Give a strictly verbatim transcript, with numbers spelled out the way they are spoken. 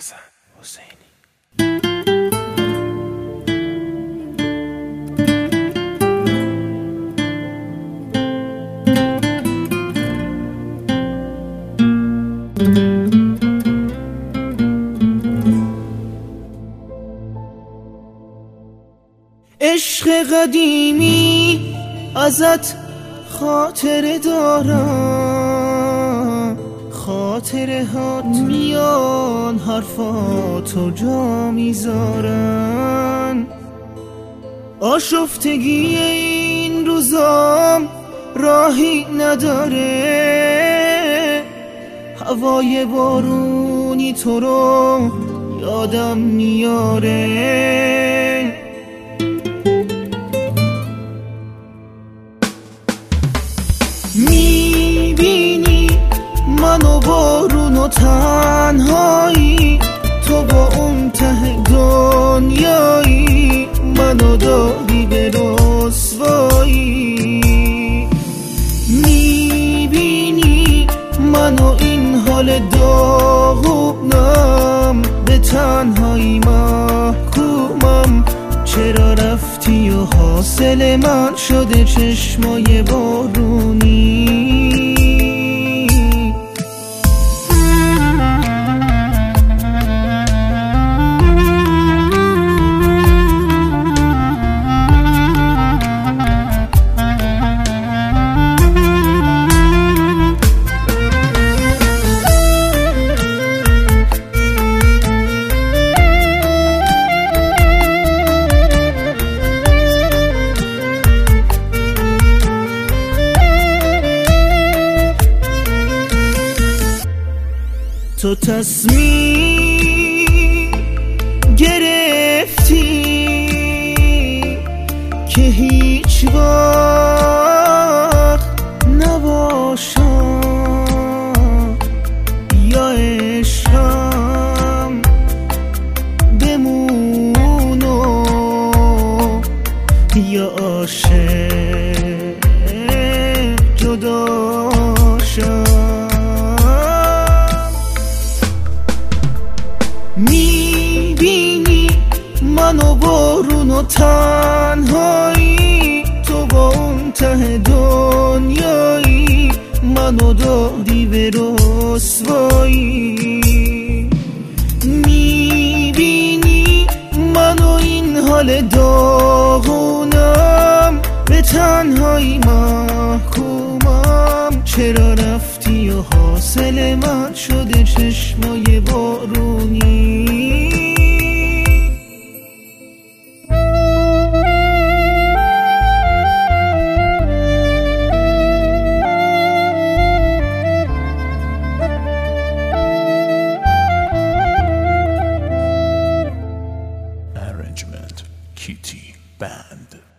حسن حسینی. عشق قدیمی ازت خاطره دارم، خاطره هات میان حرفاتو جا میذارن. آشفتگی این روزام راهی نداره، هوای بارونی تو رو یادم میاره. میبینی منو بارون و تنهایی، تو با اون ته دنیایی منو دادی به رسوایی. میبینی منو این حال داغونم، به تنهایی محکومم. چرا رفتی و حاصل من شده چشمای بارونی؟ تو تصمیم گرفتی که هیچ وقت نباشم، یا عشقم بمونو یا عاشق جداشم. میبینی منو بارون و تنهایی، تو با اون ته دنیایی منو دادی به رسوایی. میبینی منو این حال داغونم، به تنهایی محکومم. چرا رفتی و حاصل من شده چشمای بارونی؟ Arrangement Kitty Band.